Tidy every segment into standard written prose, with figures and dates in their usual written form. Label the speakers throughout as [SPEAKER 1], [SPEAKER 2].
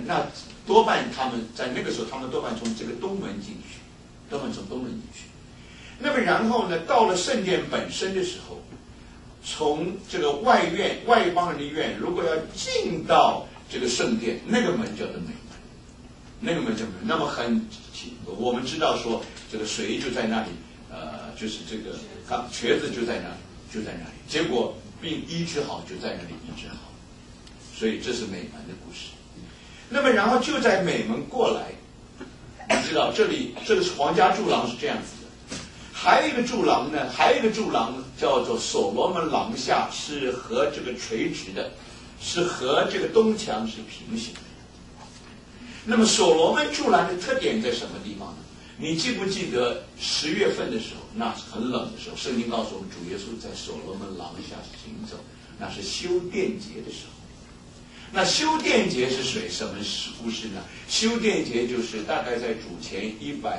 [SPEAKER 1] 那多半他们在那个时候，他们多半从这个东门进去，多半从东门进去。那么然后呢，到了圣殿本身的时候，从这个外邦人的院，如果要进到这个圣殿，那个门叫做美门，那个门叫美门。那么我们知道说，这个水就在那里，就是这个瘸子就在那里，就在那里。结果病医治好，就在那里医治好。所以这是美门的故事。那么然后就在美门过来，你知道这个皇家柱廊是这样子的。还有一个柱廊呢，叫做所罗门廊下，是和这个垂直的，是和这个东墙是平行的。那么所罗门柱廊的特点在什么地方呢？你记不记得10月份的时候，那很冷的时候，圣经告诉我们，主耶稣在所罗门廊下行走，那是修殿节的时候。那修殿节是什么故事呢？修殿节就是大概在主前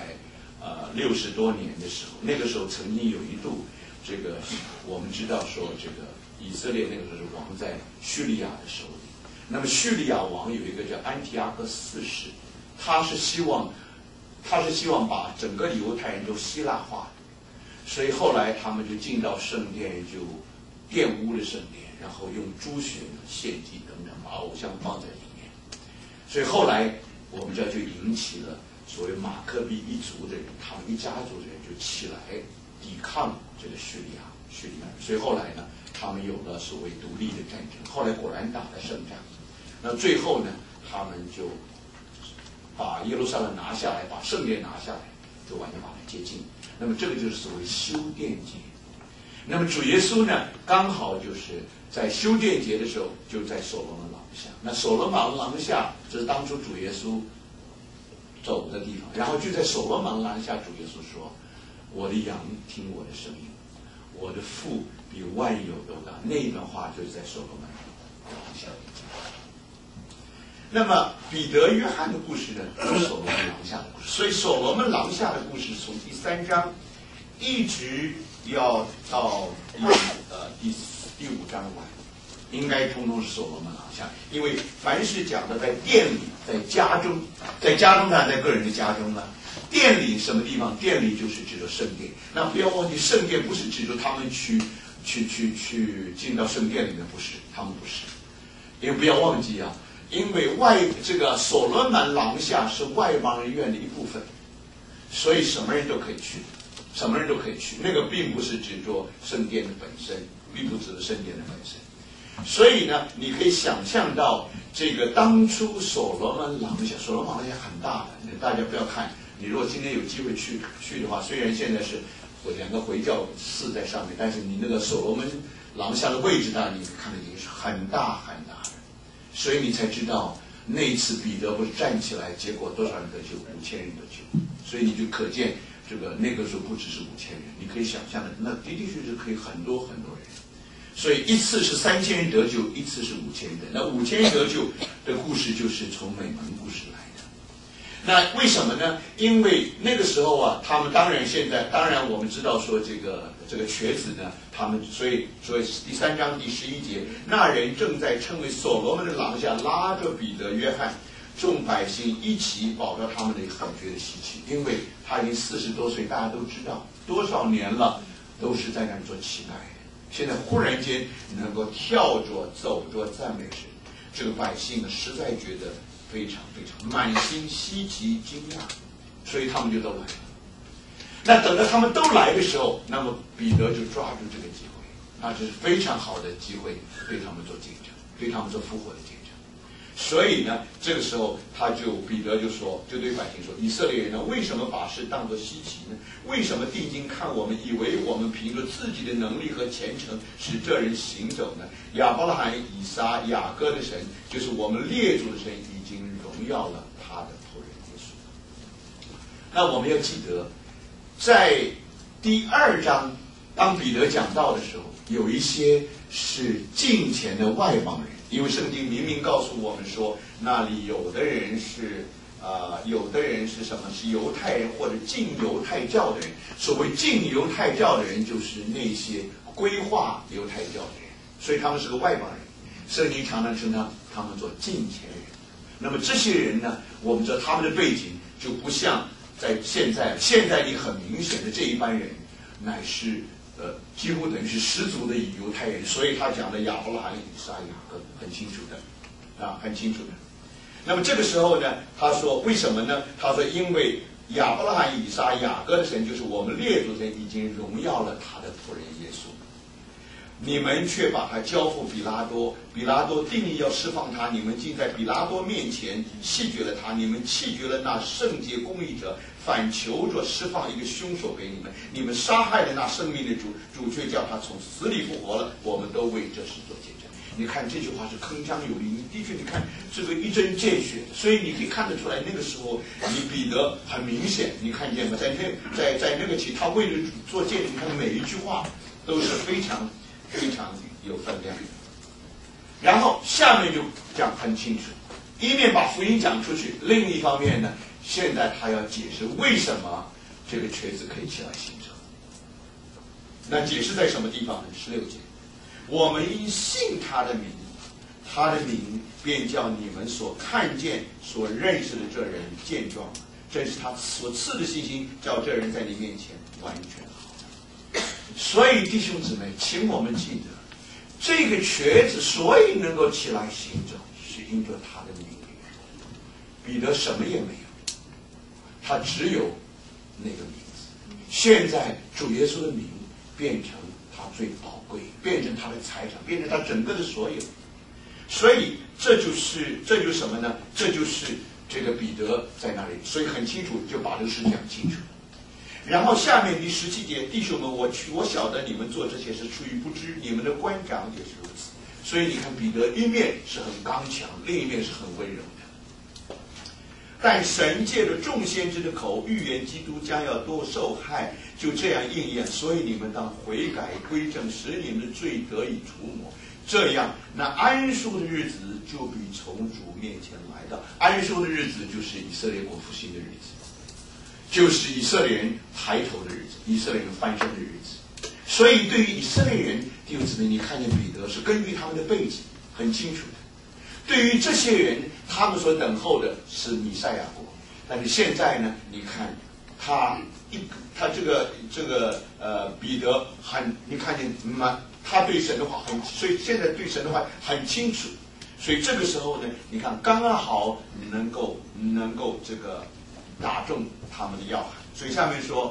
[SPEAKER 1] 160多年的时候，那个时候曾经有一度，这个我们知道说，这个以色列那个时候是王在叙利亚的手里。那么叙利亚王有一个叫安提阿克四世，他是希望把整个犹太人都希腊化，所以后来他们就进到圣殿，就玷污了圣殿，然后用猪血献祭等等，把偶像放在里面。所以后来我们这就引起了所谓马克比一族的人，他们一家族的人就起来抵抗这个叙利亚人。所以后来呢，他们有了所谓独立的战争，后来果然打了胜仗。那最后呢，他们就把耶路撒冷拿下来，把圣殿拿下来，就完全把它接近。那么这个就是所谓修殿节。那么主耶稣呢，刚好就是在修殿节的时候，就在所罗门廊下。那所罗门廊下，这是当初主耶稣走的地方。然后就在所罗门廊下，主耶稣说：“我的羊听我的声音，我的父比万有都大。”那一段话就是在所罗门廊下。那么彼得、约翰的故事呢，是所罗门廊下的故事。所以所罗门廊下的故事从第3章一直要到第5章完，应该通通是所罗门廊下。因为凡是讲的在殿里、在家中当然在个人的家中了。殿里什么地方？殿里就是指着圣殿。那不要忘记，圣殿不是指着他们去进到圣殿里面，不是，他们不是。因为不要忘记啊，因为这个所罗门廊下是外邦人院的一部分，所以什么人都可以去，什么人都可以去。那个并不是指着圣殿的本身，并不指着圣殿的本身。所以呢，你可以想象到这个当初所罗门廊下很大的，大家不要看，你如果今天有机会去的话，虽然现在是2个回教寺在上面，但是你那个所罗门廊下的位置呢，你看得已经是很大很大的。所以你才知道那一次彼得不是站起来，结果多少人得救？5000人得救。所以你就可见这个那个时候不只是5000人，你可以想象的，那的确可以很多很多人。所以一次是3000人得救，一次是5000人得。那5000人得救的故事就是从美门故事来的。那为什么呢？因为那个时候啊，他们当然我们知道说这个瘸子呢，他们所以第3章第11节，那人正在称为所罗门的廊下拉着彼得、约翰，众百姓一起保着他们的很觉得稀奇，因为他已经40多岁，大家都知道多少年了，都是在那里做乞丐。现在忽然间能够跳着走着赞美神，这个百姓呢实在觉得非常非常满心稀奇惊讶，所以他们就都来了。那等到他们都来的时候，那么彼得就抓住这个机会，那这是非常好的机会，对他们做见证，对他们做复活的见证。所以呢，这个时候彼得就对百姓说：以色列人呢，为什么把事当作稀奇呢？为什么定睛看我们，以为我们凭着自己的能力和虔诚使这人行走呢？亚伯拉罕、以撒、雅各的神，就是我们列祖的神，已经荣耀了他的仆人耶稣。那我们要记得，在第2章，当彼得讲道的时候，有一些是敬虔的外邦人。因为圣经明明告诉我们说，那里有的人是什么？是犹太人或者敬犹太教的人。所谓敬犹太教的人，就是那些规划犹太教的人，所以他们是个外邦人。圣经常常称他们做敬虔人。 那么这些人呢，我们知道他们的背景就不像在现在你很明显的这一班人，乃是几乎等于是十足的犹太人，所以他讲的亚伯拉罕、以撒、雅各很清楚的，很清楚的。那么这个时候呢，他说为什么呢？他说因为亚伯拉罕、以撒、雅各的神就是我们列祖神已经荣耀了他的仆人耶稣。你们却把他交付比拉多，比拉多定义要释放他，你们竟在比拉多面前弃绝了他，你们弃绝了那圣洁公义者，反求着释放一个凶手给你们，你们杀害了那生命的主，主却叫他从死里复活了，我们都为这事做见证。你看这句话是铿锵有力，的确你看这个一针见血，所以你可以看得出来，那个时候你彼得很明显，你看见吗？在那个期，他为了主做见证，你看每一句话都是非常有分量的。然后下面就讲很清楚，一面把福音讲出去，另一方面呢，现在他要解释为什么这个瘸子可以起来行走。那解释在什么地方呢？16节，我们因信他的名，他的名便叫你们所看见所认识的这人健壮，正是他所赐的信心，叫这人在你面前完全好。所以弟兄姊妹，请我们记得，这个瘸子所以能够起来行走，是因着他的名。彼得什么也没有，他只有那个名字。现在主耶稣的名变成他最宝贵，变成他的财产，变成他整个的所有。所以这就是什么呢？这就是这个彼得在那里，所以很清楚就把这个事讲清楚。然后下面第17节，弟兄们，我晓得你们做这些是出于不知，你们的官长也是如此。所以你看，彼得一面是很刚强，另一面是很温柔的。但神借着众先知的口预言基督将要多受害，就这样应验。所以你们当悔改归正，使你们的罪得以除抹。这样，那安舒的日子就必从主面前来到。安舒的日子就是以色列国复兴的日子，就是以色列人抬头的日子，以色列人翻身的日子。所以对于以色列人，弟兄姊妹，你看见彼得是根据他们的背景很清楚的。对于这些人，他们所等候的是弥赛亚国。但是现在呢，你看他这个彼得你看见他对神的话所以现在对神的话很清楚。所以这个时候呢，你看刚刚好能够这个打中他们的要害。所以下面说，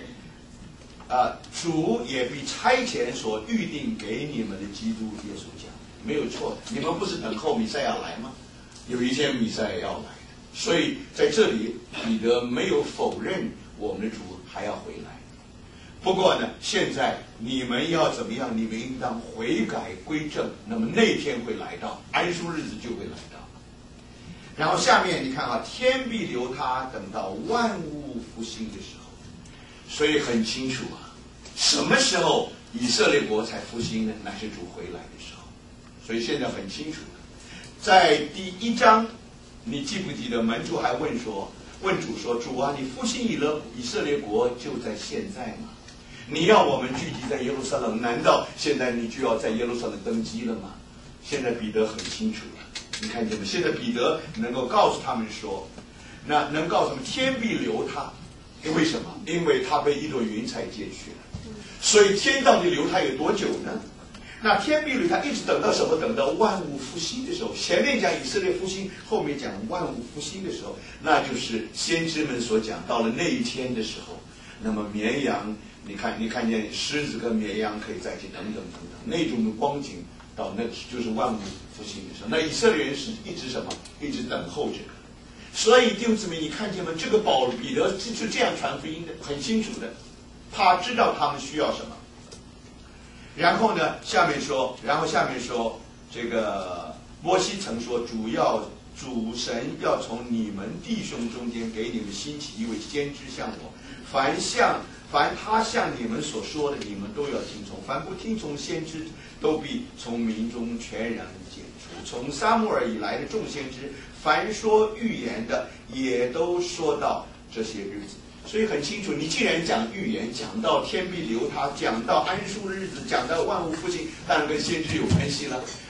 [SPEAKER 1] 主也必差遣所预定给你们的基督耶稣讲，没有错。你们不是等候弥赛亚来吗？有一天弥赛亚要来的。所以在这里彼得没有否认我们的主还要回来。不过呢，现在你们要怎么样？你们应当悔改归正，那么那天会来到，安舒日子就会来到。然后下面你看天必留他，等到万物复兴的时候。所以很清楚什么时候以色列国才复兴呢？乃是主回来的时候。所以现在很清楚，在第1章，你记不记得门徒还问主说，主啊，你复兴以色列国就在现在吗？你要我们聚集在耶路撒冷，难道现在你就要在耶路撒冷登基了吗？现在彼得很清楚了，你看见吗？现在彼得能够告诉他们说，那能告诉他们天必留他，为什么？因为他被一朵云彩接去了。所以天到底留他有多久呢？那天必留他一直等到什么？等到万物复兴的时候。前面讲以色列复兴，后面讲万物复兴的时候，那就是先知们所讲到了那一天的时候。那么绵羊，你看见狮子跟绵羊可以在一起，等等，那种的光景到那就是万物复兴的时候。那以色列人是一直什么？一直等候这个。所以弟兄姊妹，你看见吗？这个彼得是这样传福音的，很清楚的，他知道他们需要什么。然后呢，下面说，这个摩西曾说，主神要从你们弟兄中间给你们兴起一位先知像我，凡他向你们所说的，你们都要听从；凡不听从先知，都必从民中全然剪除。从撒母耳以来的众先知，凡说预言的，也都说到这些日子。所以很清楚，你既然讲预言，讲到天必留他，讲到安舒日子，讲到万物复兴，当然跟先知有关系了。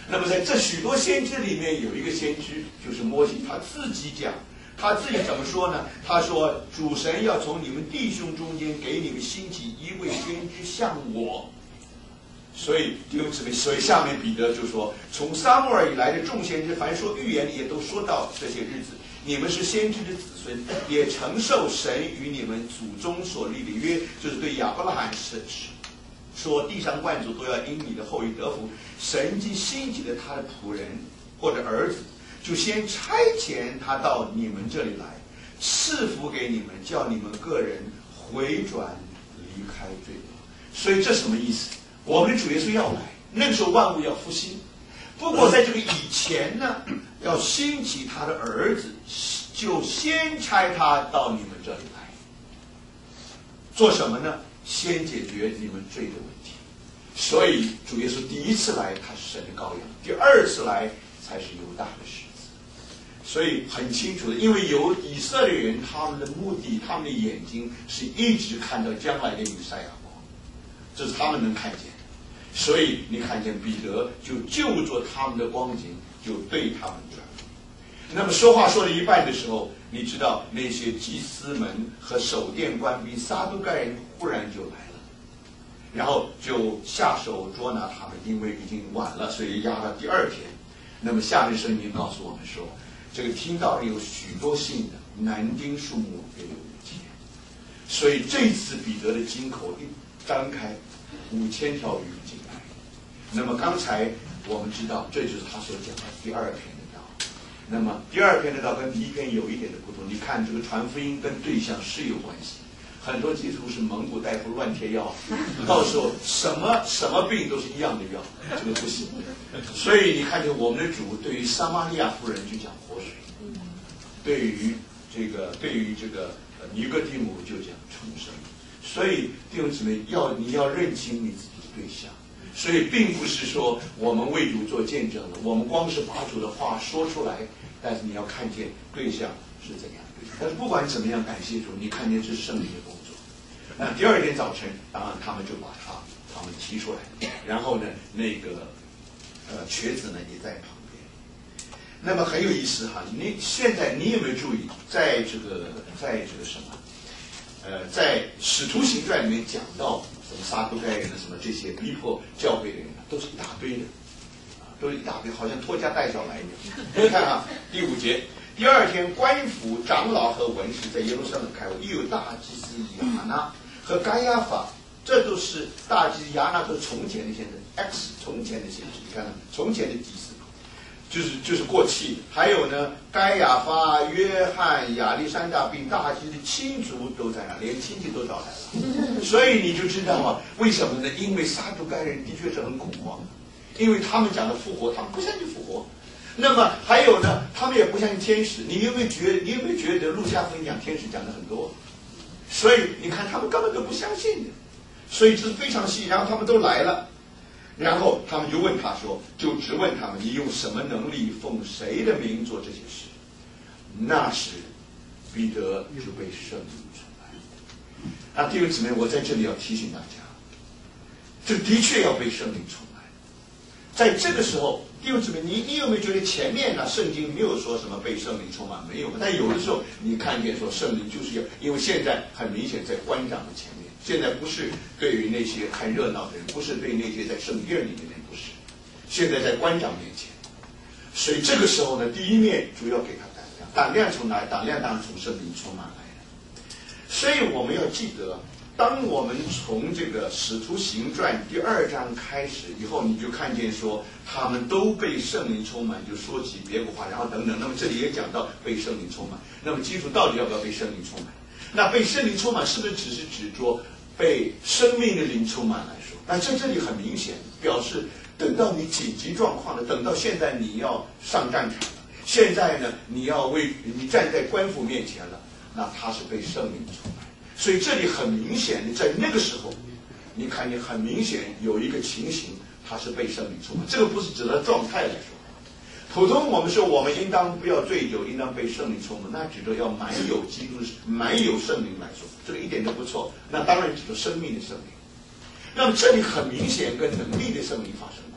[SPEAKER 1] 那么在这许多先知里面，有一个先知就是摩西，他自己讲，他自己怎么说呢？他说：“主神要从你们弟兄中间给你们兴起一位先知像我。”所以弟兄姊妹，所以下面彼得就说：“从撒母耳以来的众先知，凡说预言的，也都说到这些日子。你们是先知的子孙，也承受神与你们祖宗所立的约，就是对亚伯拉罕说地上万族都要因你的后裔得福。神既兴起了他的仆人或者儿子，就先差遣他到你们这里来，赐福给你们，叫你们个人回转离开罪恶。”所以这什么意思？我们的主耶稣要来，那个时候万物要复兴。不过在这个以前呢，要兴起他的儿子，就先差他到你们这里来，做什么呢？先解决你们罪的问题。所以主耶稣第一次来，他是神的羔羊；第二次来才是犹大的狮子。所以很清楚的，因为有以色列人，他们的目的，他们的眼睛是一直看到将来的弥赛亚光，这是他们能看见的。所以你看见彼得就就着他们的光景，就对他们转。那么说话说了一半的时候，你知道那些祭司们和守殿官兵撒都该人忽然就来了，然后就下手捉拿他们，因为已经晚了，所以压到第二天。那么下面圣经告诉我们说，这个听到有许多信的，男丁数目也有5000，所以这次彼得的金口一张开，5000条鱼进来。那么刚才我们知道，这就是他所讲的第二篇的道。那么第二篇的道跟第一篇有一点的不同，你看这个传福音跟对象是有关系。很多基督徒是蒙古大夫乱贴药，到时候什么病都是一样的药，这个不行。所以你看见我们的主对于撒玛利亚妇人就讲活水，对于这个尼哥底母就讲重生。所以弟兄姊妹，你要认清你自己的对象。所以并不是说我们为主做见证了，我们光是把主的话说出来，但是你要看见对象是怎样的。但是不管怎么样，感谢主，你看见这是圣灵的工作。那第二天早晨，当然他们就把他们提出来，然后呢，那个瘸子呢也在旁边。那么很有意思哈，现在你有没有注意，在这个什么，在使徒行传里面讲到什么撒都该人的什么这些逼迫教会的人，都是一大堆的，都是一大堆，好像拖家带小来一样。你看啊，第5节。第二天，官府长老和文士在耶路撒冷开会，又有大祭司亚那和该亚法，这都是大祭司亚那都是从前的先知 ，X 从前的先知，你看看从前的祭司，就是过气。还有呢，该亚法、约翰、亚历山大并大祭司的亲族都在那，连亲戚都找来了。所以你就知道啊，为什么呢？因为撒都该人的确是很恐慌，因为他们讲的复活，他们不相信复活。那么还有呢，他们也不相信天使。你有没有觉得路加福音讲天使讲的很多？所以你看他们根本都不相信的，所以这是非常细。然后他们都来了，然后他们就问他说，就直问他们，你用什么能力奉谁的名做这些事？那时彼得就被圣灵充满。那弟兄姊妹，我在这里要提醒大家，这的确要被圣灵充满。在这个时候，弟兄姊妹，你有没有觉得前面呢？圣经没有说什么被圣灵充满，没有。但有的时候你看见说圣灵就是要，因为现在很明显在官长的前面，现在不是对于那些看热闹的人，不是对那些在圣殿里面的人，不是，现在在官长面前。所以这个时候呢，第一面主要给他胆量，胆量从哪里？胆量当然从圣灵充满来的。所以我们要记得。当我们从这个《使徒行传》第2章开始以后，你就看见说他们都被圣灵充满，就说起别国话，然后等等。那么这里也讲到被圣灵充满。那么基督到底要不要被圣灵充满？那被圣灵充满是不是只是指着被生命的灵充满来说？但在这里很明显表示，等到你紧急状况了，等到现在你要上战场了，现在呢你站在官府面前了，那他是被圣灵充满。所以这里很明显的，在那个时候，你看见很明显有一个情形，它是被圣灵充满。这个不是指的状态来说，普通我们说我们应当不要醉酒，应当被圣灵充满，那指的要满有基督、满有圣灵来说，这个一点都不错。那当然指的生命的圣灵。那么这里很明显跟能力的圣灵发生关系。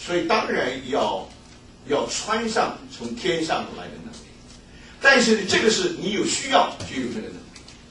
[SPEAKER 1] 所以当然要穿上从天上来的能力。但是呢，这个是你有需要就有这个能力。